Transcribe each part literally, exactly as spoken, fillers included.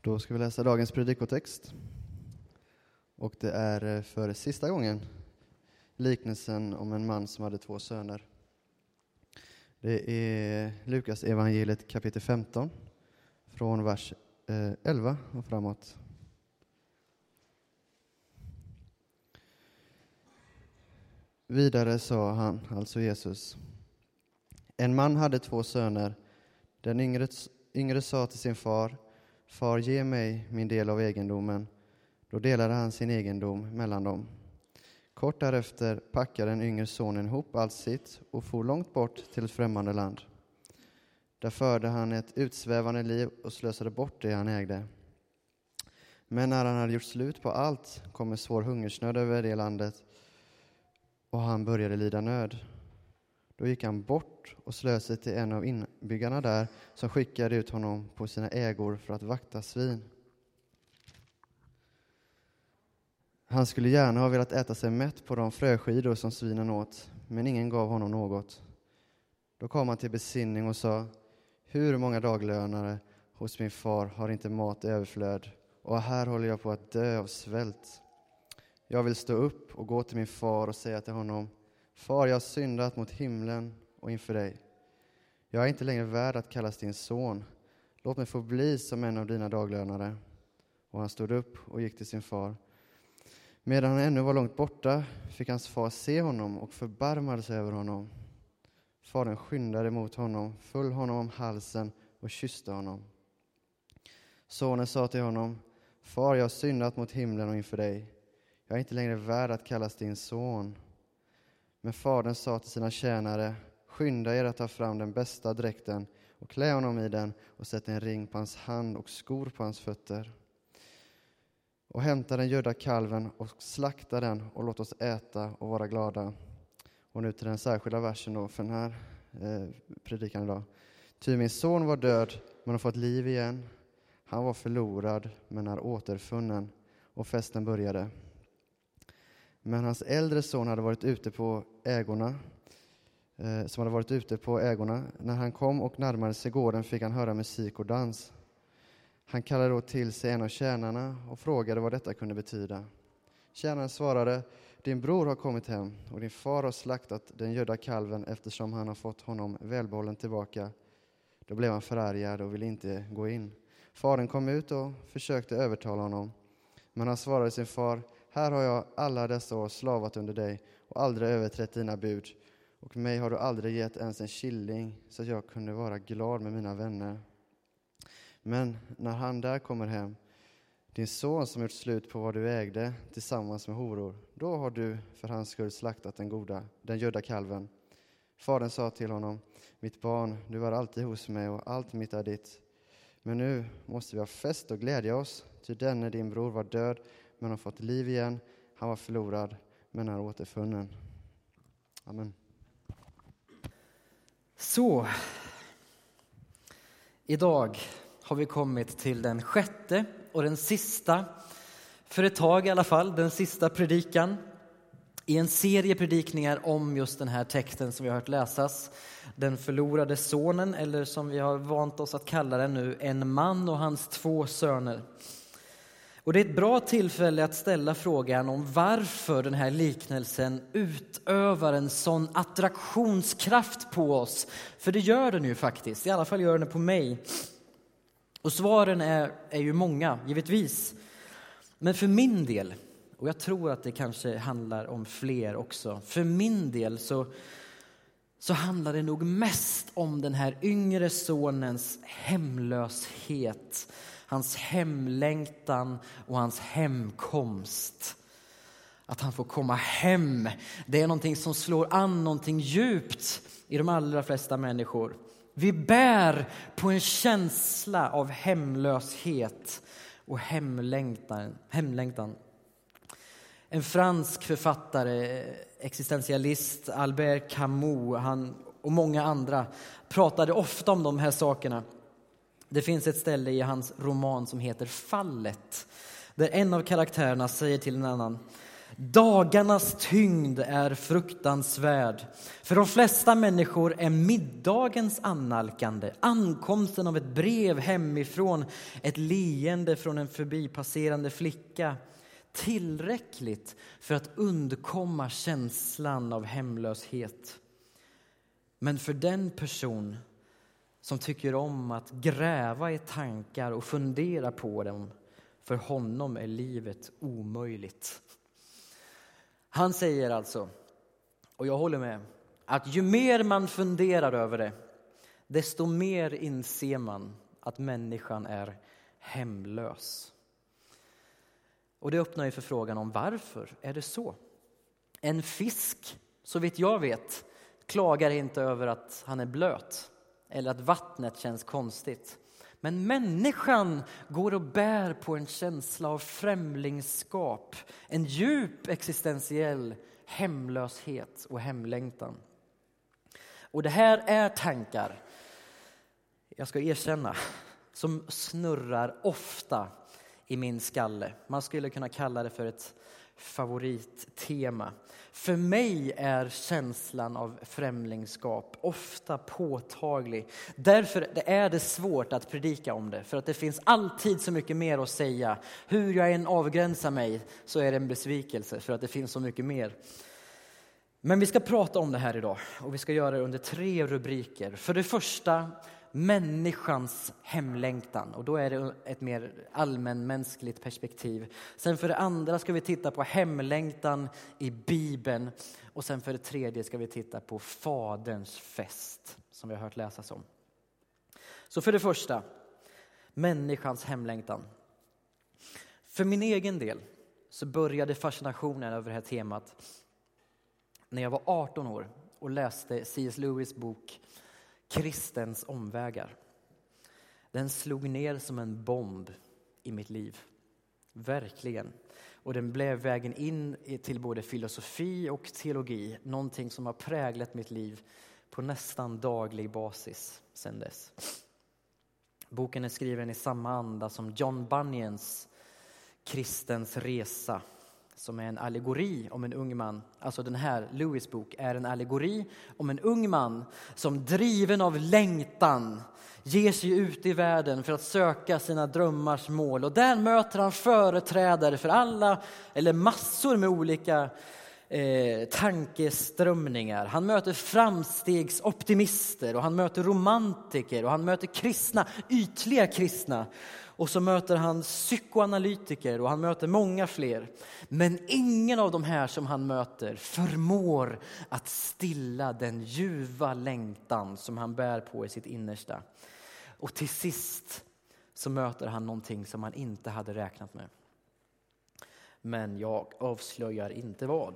Då ska vi läsa dagens predikotext. Och det är för sista gången liknelsen om en man som hade två söner. Det är Lukas evangeliet kapitel femton från vers elva och framåt. Vidare sa han, alltså Jesus: en man hade två söner. Den yngre, yngre sa till sin far: Far, ge mig min del av egendomen. Då delade han sin egendom mellan dem. Kort därefter packade den yngre sonen ihop allt sitt och for långt bort till ett främmande land. Där förde han ett utsvävande liv och slösade bort det han ägde. Men när han hade gjort slut på allt kom en svår hungersnöd över det landet och han började lida nöd. Då gick han bort och slöt sig till en av inbyggarna där som skickade ut honom på sina ägor för att vakta svin. Han skulle gärna ha velat äta sig mätt på de fröskidor som svinen åt, men ingen gav honom något. Då kom han till besinning och sa: hur många daglönare hos min far har inte mat i överflöd, och här håller jag på att dö av svält. Jag vill stå upp och gå till min far och säga till honom: Far, jag har syndat mot himlen och inför dig. Jag är inte längre värd att kallas din son. Låt mig få bli som en av dina daglönare. Och han stod upp och gick till sin far. Medan han ännu var långt borta fick hans far se honom och förbarmade sig över honom. Fadern skyndade mot honom, föll honom om halsen och kysste honom. Sonen sa till honom: Far, jag har syndat mot himlen och inför dig. Jag är inte längre värd att kallas din son. Men fadern sa till sina tjänare: skynda er att ta fram den bästa dräkten och klä honom i den och sätt en ring på hans hand och skor på hans fötter. Och hämta den gödda kalven och slakta den och låt oss äta och vara glada. Och nu till den särskilda versen då för den här eh, predikan idag. Ty min son var död men har fått liv igen. Han var förlorad men är återfunnen. Och festen började. Men hans äldre son hade varit ute på ägorna, eh, som hade varit ute på ägorna. När han kom och närmade sig gården fick han höra musik och dans. Han kallade då till sig en av tjänarna och frågade vad detta kunde betyda. Tjänaren svarade: din bror har kommit hem och din far har slaktat den gödda kalven eftersom han har fått honom välbehållen tillbaka. Då blev han förargad och ville inte gå in. Faren kom ut och försökte övertala honom. Men han svarade sin far: här har jag alla dessa år slavat under dig och aldrig överträtt dina bud. Och mig har du aldrig gett ens en killing så att jag kunde vara glad med mina vänner. Men när han där kommer hem, din son som gjort slut på vad du ägde tillsammans med horor, då har du för hans skull slaktat den goda, den gödda kalven. Fadern sa till honom: mitt barn, du var alltid hos mig och allt mitt är ditt. Men nu måste vi ha fest och glädja oss, ty denne din bror var död men har fått liv igen. Han var förlorad men är återfunnen. Amen. Så, idag har vi kommit till den sjätte och den sista, för ett tag i alla fall, den sista predikan i en serie predikningar om just den här texten som vi har hört läsas. Den förlorade sonen, eller som vi har vant oss att kalla den nu, en man och hans två söner. Och det är ett bra tillfälle att ställa frågan om varför den här liknelsen utövar en sån attraktionskraft på oss. För det gör den ju faktiskt, i alla fall gör den på mig. Och svaren är, är ju många, givetvis. Men för min del, och jag tror att det kanske handlar om fler också. För min del så, så handlar det nog mest om den här yngre sonens hemlöshet. Hans hemlängtan och hans hemkomst. Att han får komma hem, det är någonting som slår an någonting djupt i de allra flesta människor. Vi bär på en känsla av hemlöshet och hemlängtan. hemlängtan. En fransk författare, existentialist, Albert Camus, han och många andra pratade ofta om de här sakerna. Det finns ett ställe i hans roman som heter Fallet, där en av karaktärerna säger till en annan: Dagarnas tyngd är fruktansvärd. För de flesta människor är middagens annalkande, ankomsten av ett brev hemifrån, ett leende från en förbipasserande flicka tillräckligt för att undkomma känslan av hemlöshet. Men för den person som tycker om att gräva i tankar och fundera på dem, för honom är livet omöjligt. Han säger alltså, och jag håller med, att ju mer man funderar över det, desto mer inser man att människan är hemlös. Och det öppnar ju för frågan om varför är det så? En fisk, så vitt jag vet, klagar inte över att han är blöt eller att vattnet känns konstigt. Men människan går och bär på en känsla av främlingskap, en djup existentiell hemlöshet och hemlängtan. Och det här är tankar, jag ska erkänna, som snurrar ofta i min skalle. Man skulle kunna kalla det för ett favorittema. För mig är känslan av främlingskap ofta påtaglig. Därför är det svårt att predika om det. För att det finns alltid så mycket mer att säga. Hur jag än avgränsar mig så är det en besvikelse för att det finns så mycket mer. Men vi ska prata om det här idag. Och vi ska göra det under tre rubriker. För det första, människans hemlängtan, och då är det ett mer allmänmänskligt perspektiv. Sen för det andra ska vi titta på hemlängtan i Bibeln, och sen för det tredje ska vi titta på Faderns fest som vi har hört läsas om. Så för det första, människans hemlängtan. För min egen del så började fascinationen över det här temat när jag var arton år och läste C S Lewis bok Kristens omvägar. Den slog ner som en bomb i mitt liv. Verkligen. Och den blev vägen in till både filosofi och teologi. Någonting som har präglat mitt liv på nästan daglig basis sedan dess. Boken är skriven i samma anda som John Bunyans Kristens resa, som är en allegori om en ung man. Alltså den här Lewis bok är en allegori om en ung man som driven av längtan ger sig ut i världen för att söka sina drömmars mål. Och där möter han företrädare för alla, eller massor med olika eh, tankeströmningar. Han möter framstegsoptimister och han möter romantiker och han möter kristna, ytliga kristna. Och så möter han psykoanalytiker och han möter många fler. Men ingen av de här som han möter förmår att stilla den ljuva längtan som han bär på i sitt innersta. Och till sist så möter han någonting som han inte hade räknat med. Men jag avslöjar inte vad.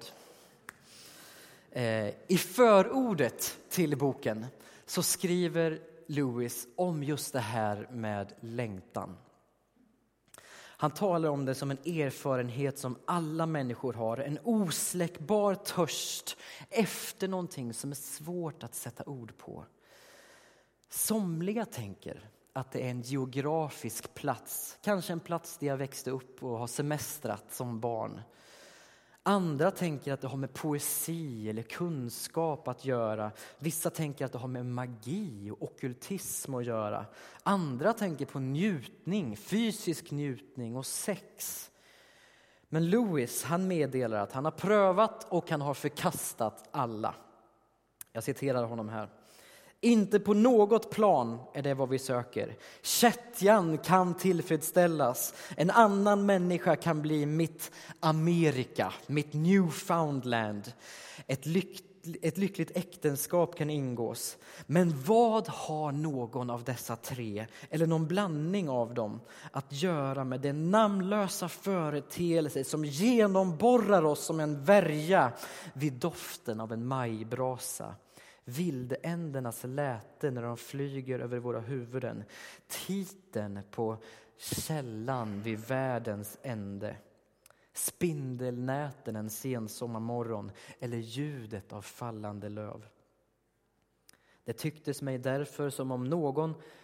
Eh, I förordet till boken så skriver Lewis om just det här med längtan. Han talar om det som en erfarenhet som alla människor har. En osläckbar törst efter någonting som är svårt att sätta ord på. Somliga tänker att det är en geografisk plats. Kanske en plats där jag växte upp och har semestrat som barn. Andra tänker att det har med poesi eller kunskap att göra. Vissa tänker att det har med magi och ockultism att göra. Andra tänker på njutning, fysisk njutning och sex. Men Lewis, han meddelar att han har prövat och han har förkastat alla. Jag citerar honom här. Inte på något plan är det vad vi söker. Kättjan kan tillfredsställas. En annan människa kan bli mitt Amerika, mitt Newfoundland. Ett, lyck, ett lyckligt äktenskap kan ingås. Men vad har någon av dessa tre, eller någon blandning av dem, att göra med den namnlösa företeelse som genomborrar oss som en värja vid doften av en majbrasa? Vildändernas läte när de flyger över våra huvuden. Titeln på källan vid världens ände. Spindelnäten en sensommarmorgon eller ljudet av fallande löv. Det tycktes mig därför som om någon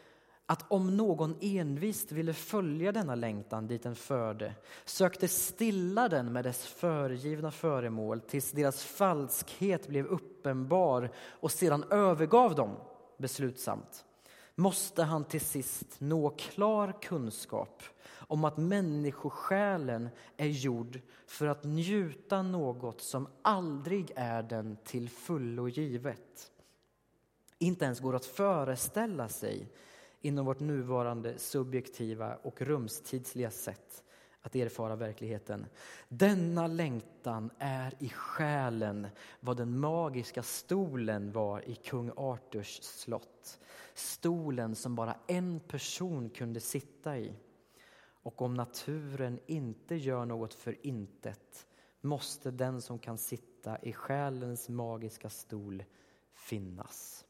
att om någon envist ville följa denna längtan dit den förde, sökte stilla den med dess föregivna föremål tills deras falskhet blev uppenbar och sedan övergav dem beslutsamt, måste han till sist nå klar kunskap om att människosjälen är gjord för att njuta något som aldrig är den till fullo givet. Inte ens går att föreställa sig inom vårt nuvarande subjektiva och rumstidsliga sätt att erfara verkligheten. Denna längtan är i själen vad den magiska stolen var i kung Arthurs slott. Stolen som bara en person kunde sitta i. Och om naturen inte gör något för intet måste den som kan sitta i själens magiska stol finnas.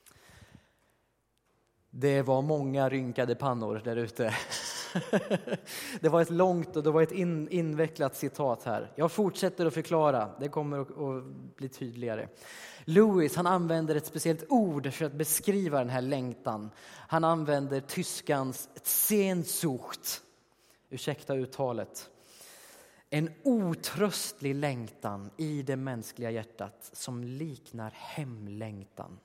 Det var många rynkade pannor där ute. Det var ett långt och det var ett in, invecklat citat här. Jag fortsätter att förklara, det kommer att, att bli tydligare. Lewis, han använder ett speciellt ord för att beskriva den här längtan. Han använder tyskans Sehnsucht. Ursäkta uttalet. En otröstlig längtan i det mänskliga hjärtat som liknar hemlängtan.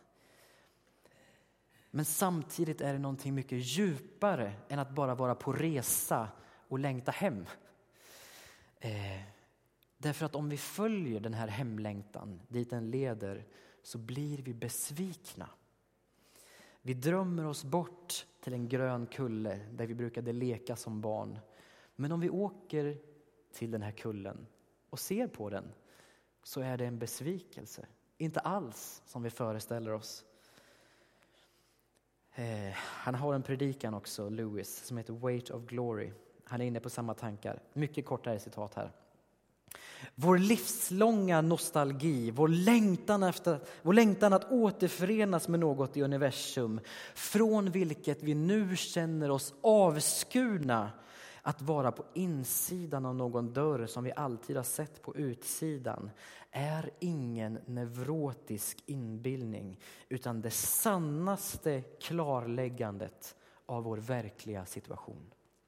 Men samtidigt är det någonting mycket djupare än att bara vara på resa och längta hem. Eh, därför att om vi följer den här hemlängtan dit den leder så blir vi besvikna. Vi drömmer oss bort till en grön kulle där vi brukade leka som barn. Men om vi åker till den här kullen och ser på den så är det en besvikelse. Inte alls som vi föreställer oss. Eh, han har en predikan också, Lewis, som heter Weight of Glory. Han är inne på samma tankar. Mycket kortare citat här. Vår livslånga nostalgi, vår längtan, efter, vår längtan att återförenas med något i universum, från vilket vi nu känner oss avskurna, att vara på insidan av någon dörr som vi alltid har sett på utsidan, är ingen neurotisk inbildning utan det sannaste klarläggandet av vår verkliga situation.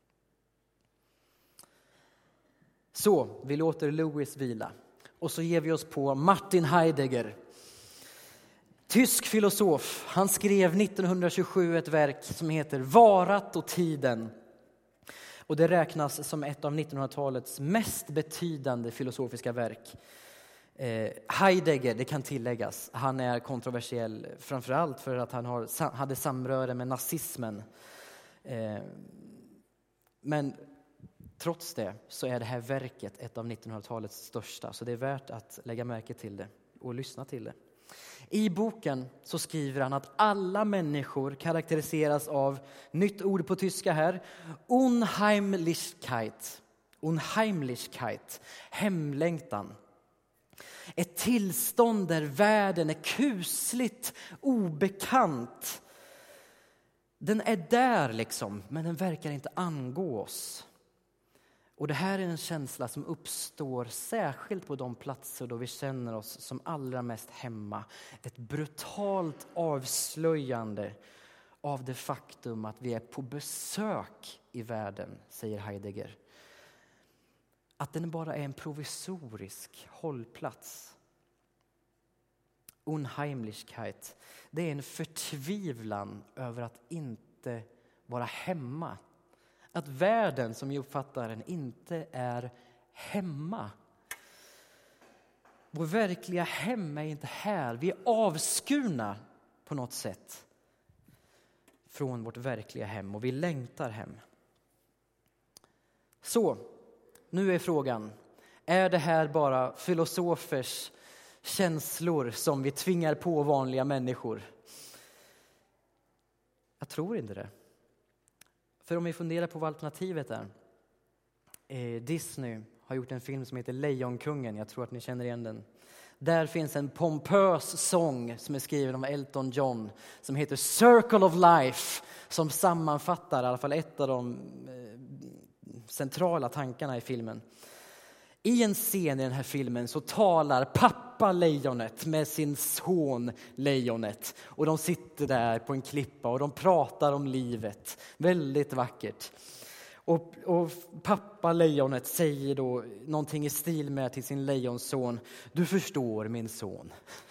Så vi låter Lewis vila och så ger vi oss på Martin Heidegger. Tysk filosof, han skrev nittonhundratjugosju ett verk som heter Varat och tiden. Och det räknas som ett av nittonhundratalets mest betydande filosofiska verk. Eh, Heidegger, det kan tilläggas, han är kontroversiell framförallt för att han har, hade samröre med nazismen. Eh, men trots det så är det här verket ett av nittonhundratalets största. Så det är värt att lägga märke till det och lyssna till det. I boken så skriver han att alla människor karaktäriseras av, nytt ord på tyska här, Unheimlichkeit. Unheimlichkeit, hemlängtan. Ett tillstånd där världen är kusligt obekant. Den är där liksom, men den verkar inte angå oss. Och det här är en känsla som uppstår särskilt på de platser då vi känner oss som allra mest hemma. Ett brutalt avslöjande av det faktum att vi är på besök i världen, säger Heidegger. Att den bara är en provisorisk hållplats. Unheimlichkeit, det är en förtvivlan över att inte vara hemma. Att världen som vi uppfattar den inte är hemma. Vår verkliga hem är inte här. Vi är avskurna på något sätt från vårt verkliga hem och vi längtar hem. Så, nu är frågan, är det här bara filosofers känslor som vi tvingar på vanliga människor? Jag tror inte det. För om vi funderar på vad alternativet är. Eh, Disney har gjort en film som heter Lejonkungen. Jag tror att ni känner igen den. Där finns en pompös sång som är skriven av Elton John. Som heter Circle of Life. Som sammanfattar i alla fall ett av de eh, centrala tankarna i filmen. I en scen i den här filmen så talar pappa lejonet med sin son lejonet. Och de sitter där på en klippa och de pratar om livet. Väldigt vackert. Och, och pappa lejonet säger då någonting i stil med till sin lejonson: du förstår min son.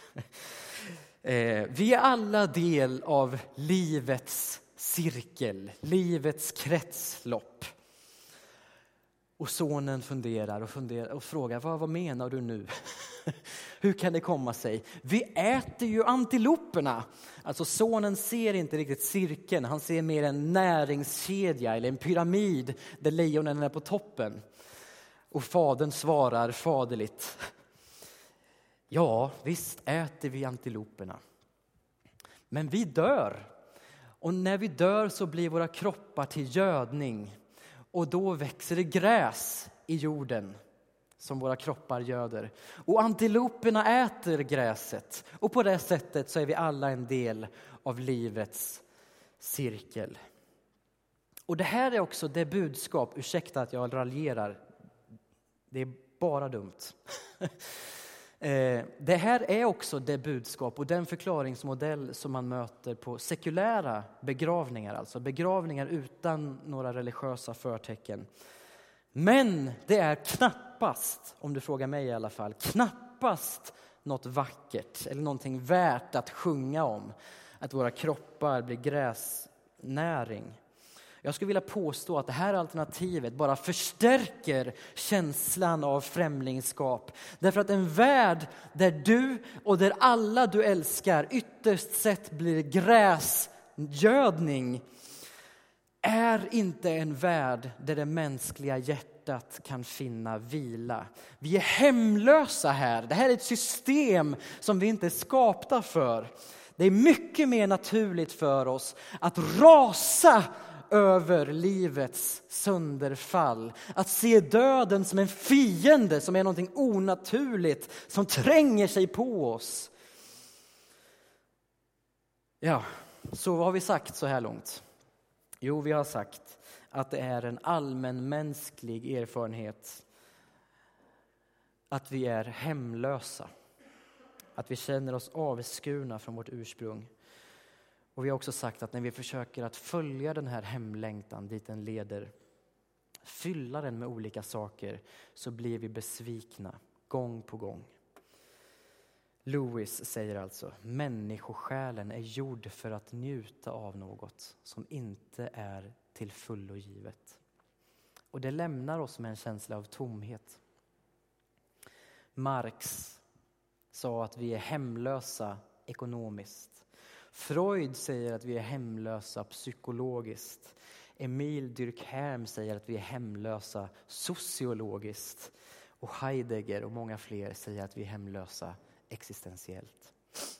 eh, vi är alla del av livets cirkel, livets kretslopp. Och sonen funderar och funderar och frågar: vad, vad menar du nu? Hur kan det komma sig? Vi äter ju antiloperna. Alltså sonen ser inte riktigt cirkeln. Han ser mer en näringskedja eller en pyramid där lejonen är på toppen. Och fadern svarar faderligt: ja, visst äter vi antiloperna. Men vi dör. Och när vi dör så blir våra kroppar till gödning. Och då växer det gräs i jorden som våra kroppar göder. Och antiloperna äter gräset. Och på det sättet så är vi alla en del av livets cirkel. Och det här är också det budskap, ursäkta att jag raljerar. Det är bara dumt. Det här är också det budskap och den förklaringsmodell som man möter på sekulära begravningar. Alltså begravningar utan några religiösa förtecken. Men det är knappast, om du frågar mig i alla fall, knappast något vackert eller någonting värt att sjunga om. Att våra kroppar blir gräsnäring. Jag skulle vilja påstå att det här alternativet bara förstärker känslan av främlingskap. Därför att en värld där du och där alla du älskar ytterst sett blir gräsgödning är inte en värld där det mänskliga hjärtat kan finna vila. Vi är hemlösa här. Det här är ett system som vi inte är skapta för. Det är mycket mer naturligt för oss att rasa över livets sönderfall. Att se döden som en fiende, som är någonting onaturligt, som tränger sig på oss. Ja, så vad har vi sagt så här långt? Jo, vi har sagt att det är en allmänmänsklig erfarenhet att vi är hemlösa. Att vi känner oss avskurna från vårt ursprung. Och vi har också sagt att när vi försöker att följa den här hemlängtan dit den leder, fylla den med olika saker, så blir vi besvikna gång på gång. Lewis säger alltså: människosjälen är gjord för att njuta av något som inte är till fullo givet. Och det lämnar oss med en känsla av tomhet. Marx sa att vi är hemlösa ekonomiskt. Freud säger att vi är hemlösa psykologiskt. Emil Durkheim säger att vi är hemlösa sociologiskt. Och Heidegger och många fler säger att vi är hemlösa existentiellt.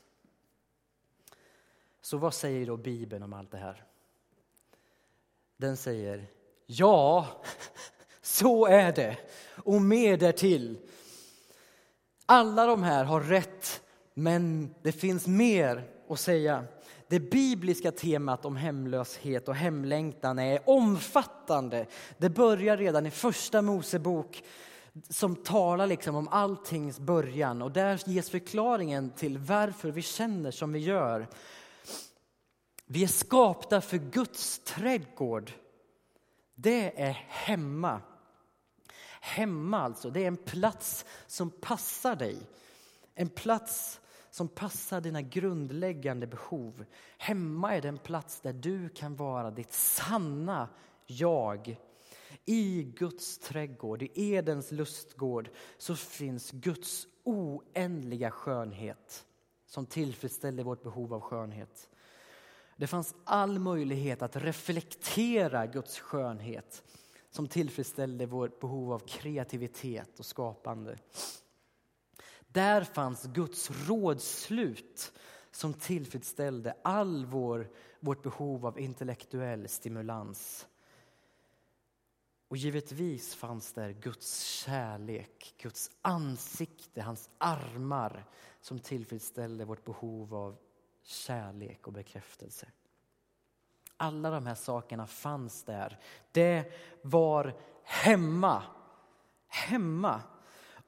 Så vad säger då Bibeln om allt det här? Den säger: ja, så är det. Och mer därtill. Alla de här har rätt, men det finns mer att säga. Det bibliska temat om hemlöshet och hemlängtan är omfattande. Det börjar redan i första Mosebok, som talar liksom om alltings början. Och där ges förklaringen till varför vi känner som vi gör. Vi är skapta för Guds trädgård. Det är hemma. Hemma alltså, det är en plats som passar dig. En plats som passar dina grundläggande behov. Hemma är den plats där du kan vara ditt sanna jag. I Guds trädgård, i Edens lustgård, så finns Guds oändliga skönhet som tillfredsställer vårt behov av skönhet. Det fanns all möjlighet att reflektera Guds skönhet som tillfredsställde vårt behov av kreativitet och skapande. Där fanns Guds rådslut som tillfredsställde all vår, vårt behov av intellektuell stimulans. Och givetvis fanns där Guds kärlek, Guds ansikte, hans armar som tillfredsställde vårt behov av kärlek och bekräftelse. Alla de här sakerna fanns där. Det var hemma. Hemma.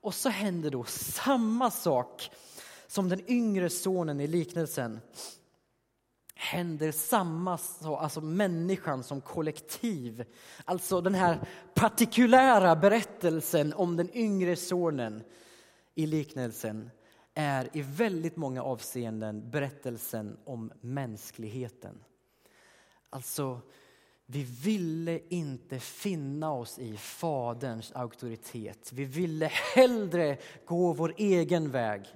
Och så händer då samma sak som den yngre sonen i liknelsen. Händer samma sak, alltså människan som kollektiv. Alltså den här partikulära berättelsen om den yngre sonen i liknelsen är i väldigt många avseenden berättelsen om mänskligheten. Alltså, vi ville inte finna oss i faderns auktoritet. Vi ville hellre gå vår egen väg.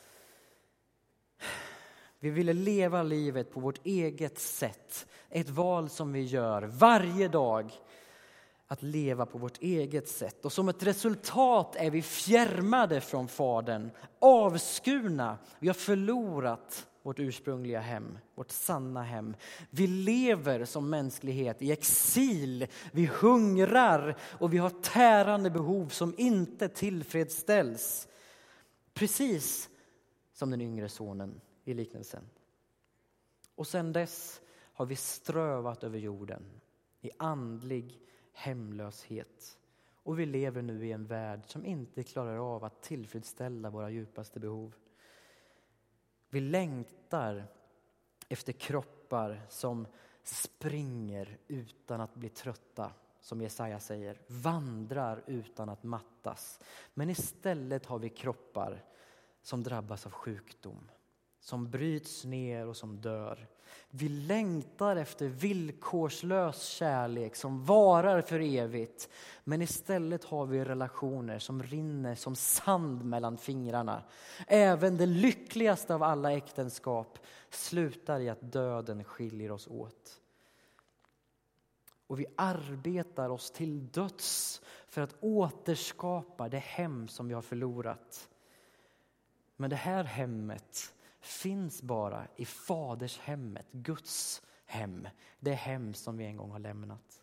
Vi ville leva livet på vårt eget sätt. Ett val som vi gör varje dag. Att leva på vårt eget sätt. Och som ett resultat är vi fjärmade från fadern. Avskurna. Vi har förlorat vårt ursprungliga hem. Vårt sanna hem. Vi lever som mänsklighet i exil. Vi hungrar. Och vi har tärande behov som inte tillfredsställs. Precis som den yngre sonen i liknelsen. Och sedan dess har vi strövat över jorden i andlig hemlöshet. Och vi lever nu i en värld som inte klarar av att tillfredsställa våra djupaste behov. Vi längtar efter kroppar som springer utan att bli trötta, som Jesaja säger. Vandrar utan att mattas. Men istället har vi kroppar som drabbas av sjukdom. Som bryts ner och som dör. Vi längtar efter villkorslös kärlek som varar för evigt. Men istället har vi relationer som rinner som sand mellan fingrarna. Även det lyckligaste av alla äktenskap slutar i att döden skiljer oss åt. Och vi arbetar oss till döds för att återskapa det hem som vi har förlorat. Men det här hemmet finns bara i faders hemmet, Guds hem. Det hem som vi en gång har lämnat.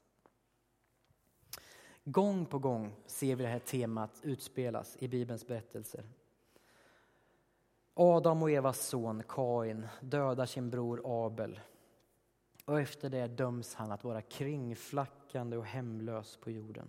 Gång på gång ser vi det här temat utspelas i Bibelns berättelser. Adam och Evas son Kain dödar sin bror Abel. Och efter det döms han att vara kringflackande och hemlös på jorden.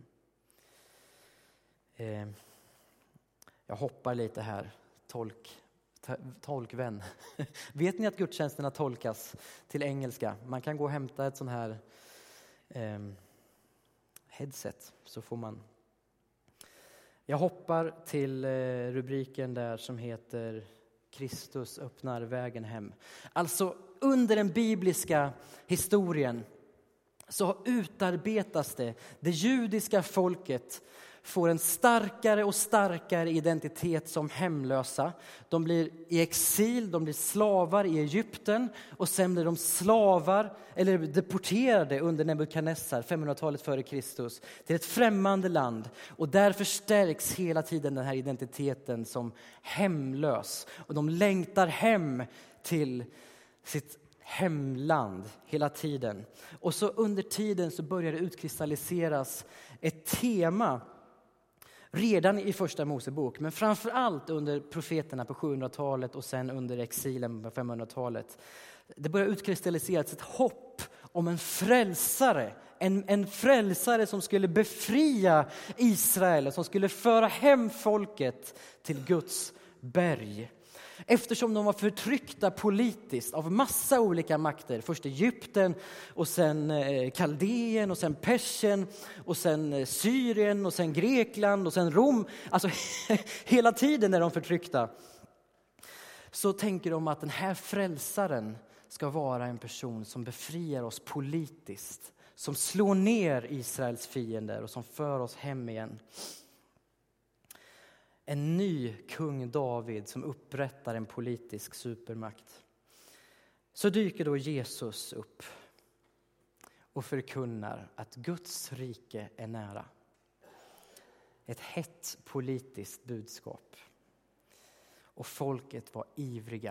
Eh, jag hoppar lite här, tolk. Tolkvän. Vet ni att gudstjänsterna tolkas till engelska? Man kan gå och hämta ett sån här eh, headset så får man. Jag hoppar till eh, rubriken där som heter Kristus öppnar vägen hem. Alltså under den bibliska historien så utarbetas det. Det judiska folket får en starkare och starkare identitet som hemlösa. De blir i exil, de blir slavar i Egypten och sen blir de slavar eller deporterade under Nebukadnessar femhundratalet före Kristus till ett främmande land. Och där förstärks hela tiden den här identiteten som hemlös. Och de längtar hem till sitt hemland hela tiden. Och så under tiden så börjar det utkristalliseras ett tema redan i första Mosebok, men framför allt under profeterna på sjuhundratalet och sen under exilen på femhundratalet. Det börjar utkristalliseras ett hopp om en frälsare. En, en frälsare som skulle befria Israel och som skulle föra hem folket till Guds berg. Eftersom de var förtryckta politiskt av massa olika makter. Först Egypten och sen Kaldeen och sen Persien och sen Syrien och sen Grekland och sen Rom. Alltså hela tiden är de förtryckta. Så tänker de att den här frälsaren ska vara en person som befriar oss politiskt. Som slår ner Israels fiender och som för oss hem igen. En ny kung David som upprättar en politisk supermakt. Så dyker då Jesus upp och förkunnar att Guds rike är nära. Ett hett politiskt budskap. Och folket var ivriga.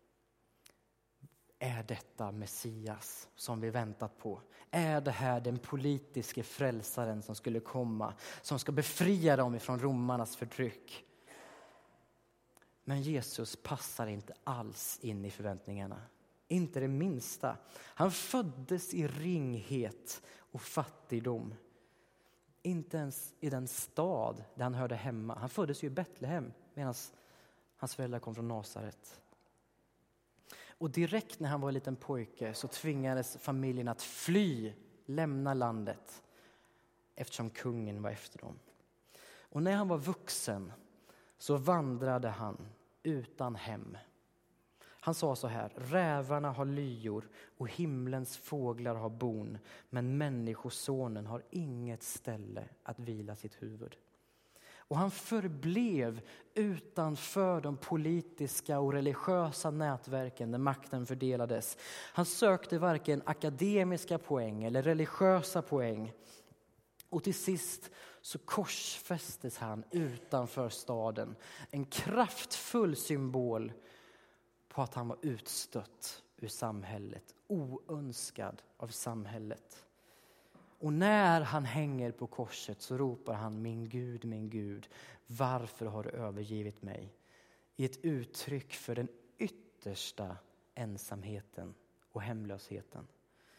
Är detta Messias som vi väntat på? Är det här den politiska frälsaren som skulle komma? Som ska befria dem ifrån romarnas förtryck? Men Jesus passar inte alls in i förväntningarna. Inte det minsta. Han föddes i ringhet och fattigdom. Inte ens i den stad där han hörde hemma. Han föddes ju i Betlehem medan hans föräldrar kom från Nasaret. Och direkt när han var en liten pojke så tvingades familjen att fly, lämna landet. Eftersom kungen var efter dem. Och när han var vuxen så vandrade han utan hem. Han sa så här: rävarna har lyor och himlens fåglar har bon, men människosonen har inget ställe att vila sitt huvud. Och han förblev utanför de politiska och religiösa nätverken där makten fördelades. Han sökte varken akademiska poäng eller religiösa poäng. Och till sist så korsfästes han utanför staden. En kraftfull symbol på att han var utstött ur samhället. Oönskad av samhället. Och när han hänger på korset så ropar han: min Gud, min Gud, varför har du övergivit mig? I ett uttryck för den yttersta ensamheten och hemlösheten.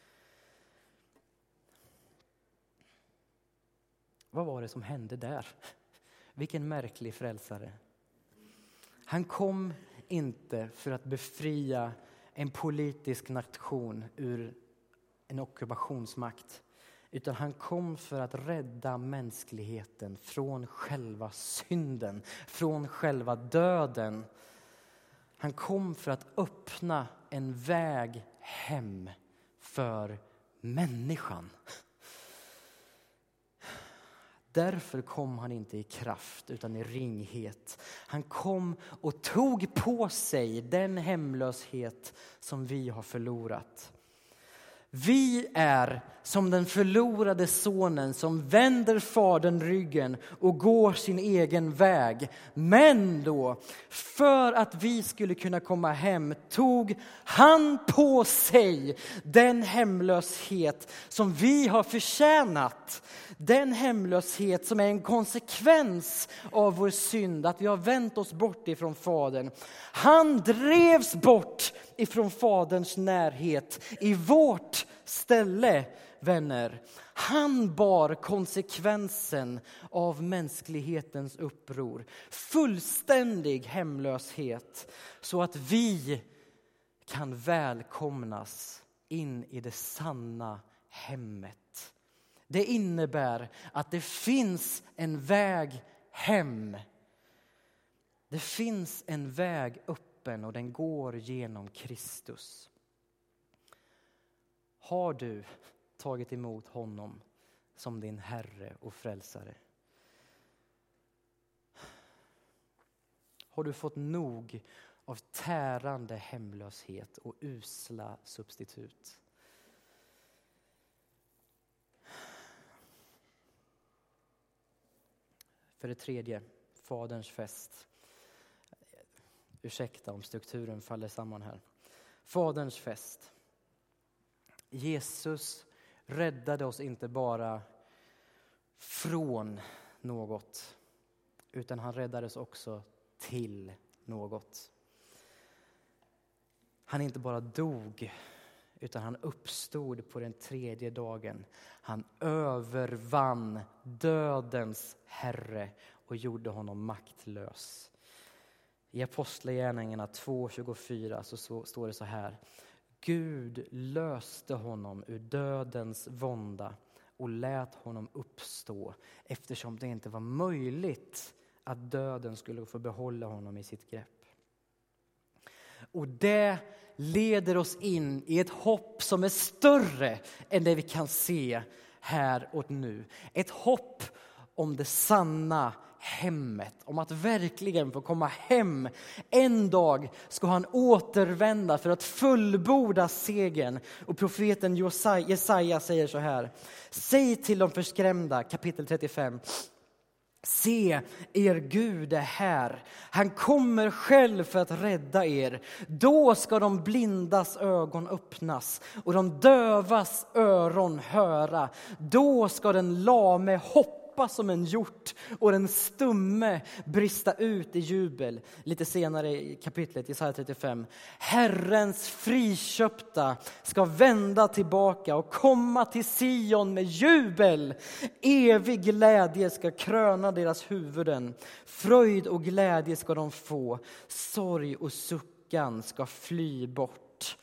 Vad var det som hände där? Vilken märklig frälsare. Han kom inte för att befria en politisk nation ur en ockupationsmakt. Utan han kom för att rädda mänskligheten från själva synden, från själva döden. Han kom för att öppna en väg hem för människan. Därför kom han inte i kraft utan i ringhet. Han kom och tog på sig den hemlöshet som vi har förlorat. Vi är som den förlorade sonen som vänder fadern ryggen och går sin egen väg. Men då, för att vi skulle kunna komma hem, tog han på sig den hemlöshet som vi har förtjänat. Den hemlöshet som är en konsekvens av vår synd, att vi har vänt oss bort ifrån fadern. Han drevs bort ifrån faderns närhet i vårt ställe, vänner. Han bar konsekvensen av mänsklighetens uppror. Fullständig hemlöshet, så att vi kan välkomnas in i det sanna hemmet. Det innebär att det finns en väg hem. Det finns en väg öppen och den går genom Kristus. Har du tagit emot honom som din Herre och frälsare? Har du fått nog av tärande hemlöshet och usla substitut? För det tredje, faderns fest. Ursäkta om strukturen faller samman här. Faderns fest. Jesus räddade oss inte bara från något, utan han räddades också till något. Han inte bara dog, utan han uppstod på den tredje dagen. Han övervann dödens herre och gjorde honom maktlös. I Apostlagärningarna två tjugofyra så står det så här: Gud löste honom ur dödens vånda och lät honom uppstå, eftersom det inte var möjligt att döden skulle få behålla honom i sitt grepp. Och det leder oss in i ett hopp som är större än det vi kan se här och nu. Ett hopp om det sanna hemmet, om att verkligen få komma hem. En dag ska han återvända för att fullborda segern. Och profeten Jesaja säger så här: säg till de förskrämda, kapitel trettiofem. Se, er Gud är här. Han kommer själv för att rädda er. Då ska de blindas ögon öppnas och de dövas öron höra. Då ska den lame hoppa hoppa som en hjort och den stumme brista ut i jubel. Lite senare i kapitlet, Jesaja trettiofem. Herrens friköpta ska vända tillbaka och komma till Sion med jubel. Evig glädje ska kröna deras huvuden. Fröjd och glädje ska de få. Sorg och suckan ska fly bort.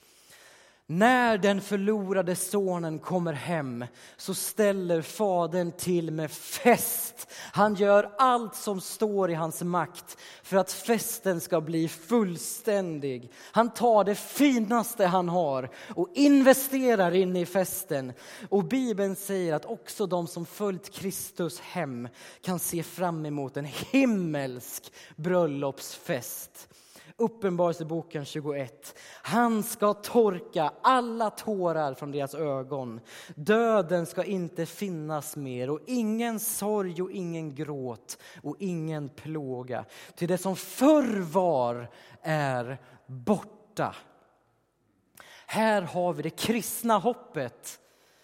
När den förlorade sonen kommer hem så ställer fadern till med fest. Han gör allt som står i hans makt för att festen ska bli fullständig. Han tar det finaste han har och investerar in i festen. Och Bibeln säger att också de som följt Kristus hem kan se fram emot en himmelsk bröllopsfest. Uppenbarelseboken tjugoett. Han ska torka alla tårar från deras ögon. Döden ska inte finnas mer och ingen sorg och ingen gråt och ingen plåga. Till det som förr var är borta. Här har vi det kristna hoppet.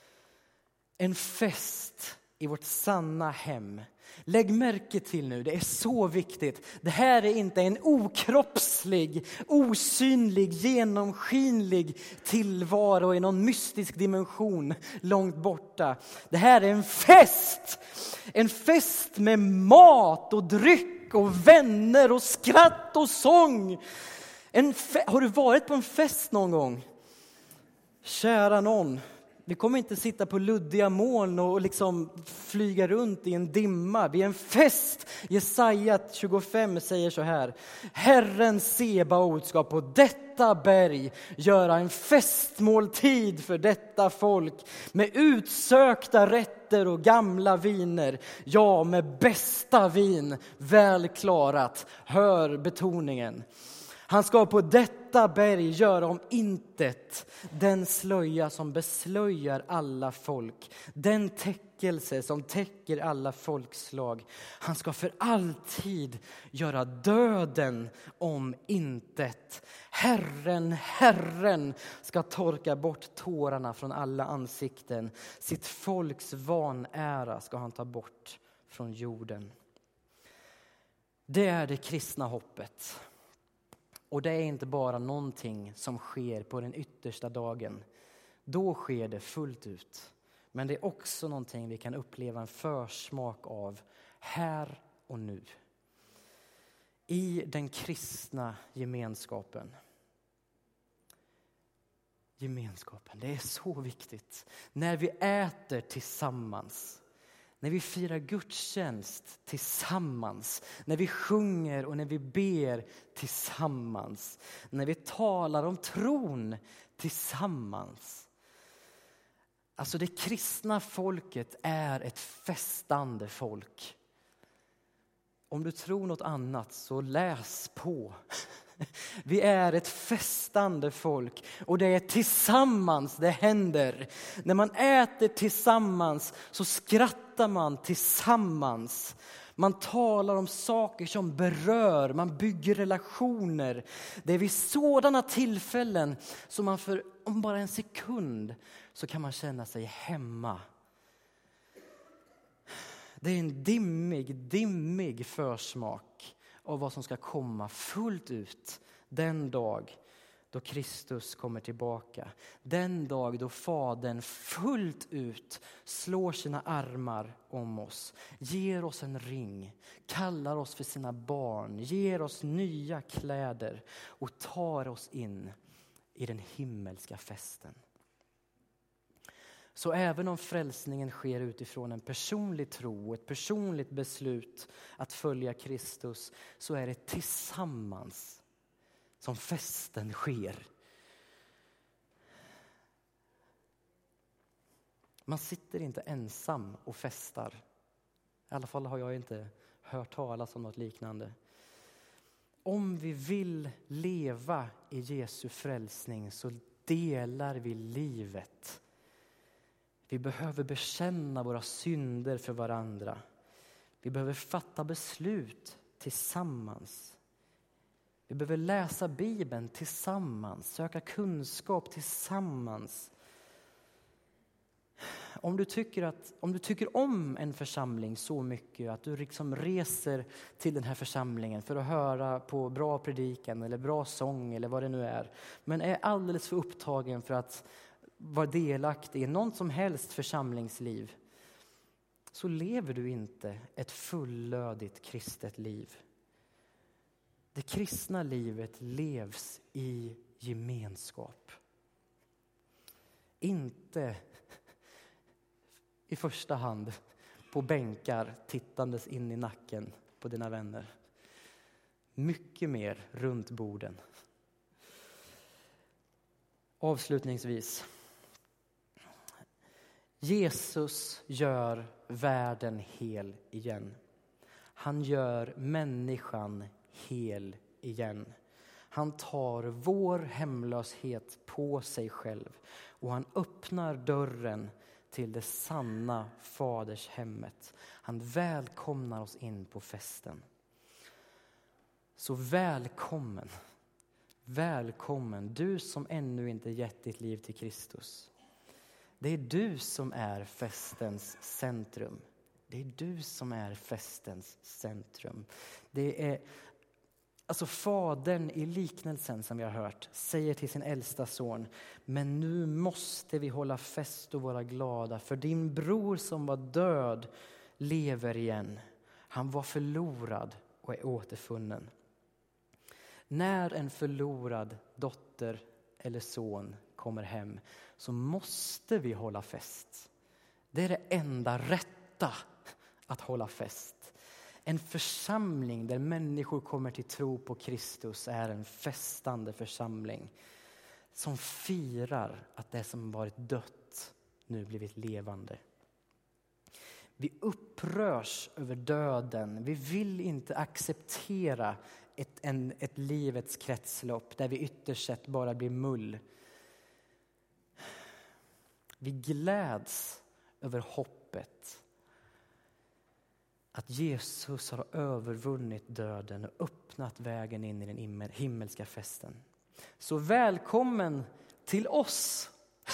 En fest i vårt sanna hem. Lägg märke till nu, det är så viktigt. Det här är inte en okroppslig, osynlig, genomskinlig tillvaro i någon mystisk dimension långt borta. Det här är en fest. En fest med mat och dryck och vänner och skratt och sång. En fe- Har du varit på en fest någon gång? Kära någon. Vi kommer inte sitta på luddiga moln och liksom flyga runt i en dimma. Vi är en fest. Jesaja tjugofem säger så här. Herren Sebaot ska på detta berg göra en festmåltid för detta folk. Med utsökta rätter och gamla viner. Ja, med bästa vin, väl klarat. Hör betoningen. Han ska på detta berg göra om intet den slöja som beslöjar alla folk. Den täckelse som täcker alla folkslag. Han ska för alltid göra döden om intet. Herren, Herren ska torka bort tårarna från alla ansikten. Sitt folks vanära ska han ta bort från jorden. Det är det kristna hoppet. Och det är inte bara någonting som sker på den yttersta dagen. Då sker det fullt ut. Men det är också någonting vi kan uppleva en försmak av här och nu. I den kristna gemenskapen. Gemenskapen, det är så viktigt. När vi äter tillsammans. När vi firar gudstjänst tillsammans. När vi sjunger och när vi ber tillsammans. När vi talar om tron tillsammans. Alltså det kristna folket är ett festande folk. Om du tror något annat så läs på. Vi är ett festande folk och det är tillsammans det händer. När man äter tillsammans så skrattar man tillsammans. Man talar om saker som berör, man bygger relationer. Det är vid sådana tillfällen som man för om bara en sekund så kan man känna sig hemma. Det är en dimmig, dimmig försmak av vad som ska komma fullt ut den dag då Kristus kommer tillbaka. Den dag då Fadern fullt ut slår sina armar om oss. Ger oss en ring, kallar oss för sina barn, ger oss nya kläder och tar oss in i den himmelska festen. Så även om frälsningen sker utifrån en personlig tro, ett personligt beslut att följa Kristus, så är det tillsammans som festen sker. Man sitter inte ensam och festar. I alla fall har jag inte hört talas om något liknande. Om vi vill leva i Jesu frälsning så delar vi livet. Vi behöver bekänna våra synder för varandra. Vi behöver fatta beslut tillsammans. Vi behöver läsa Bibeln tillsammans, söka kunskap tillsammans. om du tycker att, om du tycker om en församling så mycket att du liksom reser till den här församlingen för att höra på bra predikan eller bra sång eller vad det nu är, men är alldeles för upptagen för att vara delaktig i någon som helst församlingsliv, så lever du inte ett fullödigt kristet liv. Det kristna livet levs i gemenskap. Inte i första hand på bänkar tittandes in i nacken på dina vänner. Mycket mer runt borden. Avslutningsvis. Jesus gör världen hel igen. Han gör människan hel igen. Han tar vår hemlöshet på sig själv och han öppnar dörren till det sanna fadershemmet. Han välkomnar oss in på festen. Så välkommen, välkommen du som ännu inte gett ditt liv till Kristus. Det är du som är festens centrum. Det är du som är festens centrum. Det är alltså fadern i liknelsen som vi har hört säger till sin äldsta son: men nu måste vi hålla fest och vara glada, för din bror som var död lever igen. Han var förlorad och är återfunnen. När en förlorad dotter eller son kommer hem så måste vi hålla fest. Det är det enda rätta, att hålla fest. En församling där människor kommer till tro på Kristus är en festande församling som firar att det som varit dött nu blivit levande. Vi upprörs över döden. Vi vill inte acceptera ett, en, ett livets kretslopp där vi ytterst sett bara blir mull. Vi gläds över hoppet att Jesus har övervunnit döden och öppnat vägen in i den himmelska festen. Så välkommen till oss.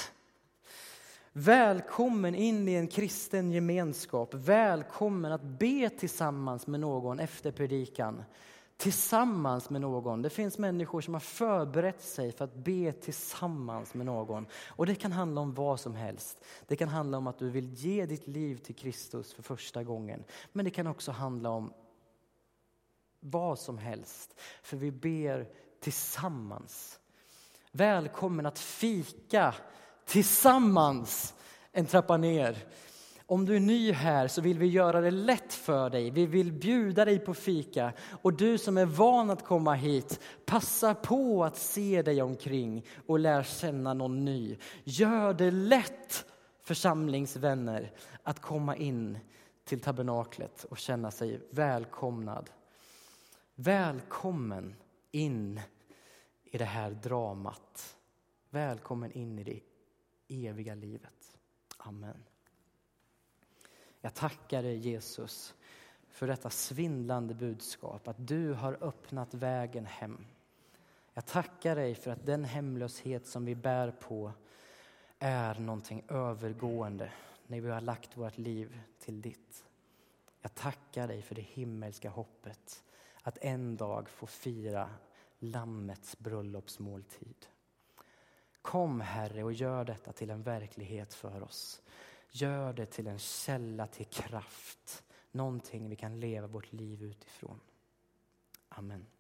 Välkommen in i en kristen gemenskap. Välkommen att be tillsammans med någon efter predikan. Tillsammans med någon. Det finns människor som har förberett sig för att be tillsammans med någon. Och det kan handla om vad som helst. Det kan handla om att du vill ge ditt liv till Kristus för första gången. Men det kan också handla om vad som helst. För vi ber tillsammans. Välkommen att fika tillsammans en trappa ner. Om du är ny här så vill vi göra det lätt för dig. Vi vill bjuda dig på fika. Och du som är van att komma hit, passa på att se dig omkring och lär känna någon ny. Gör det lätt, församlingsvänner, att komma in till tabernaklet och känna sig välkomnad. Välkommen in i det här dramat. Välkommen in i det eviga livet. Amen. Jag tackar dig, Jesus, för detta svindlande budskap. Att du har öppnat vägen hem. Jag tackar dig för att den hemlöshet som vi bär på är någonting övergående när vi har lagt vårt liv till ditt. Jag tackar dig för det himmelska hoppet att en dag få fira lammets bröllopsmåltid. Kom, Herre, och gör detta till en verklighet för oss. Gör det till en källa till kraft. Någonting vi kan leva vårt liv utifrån. Amen.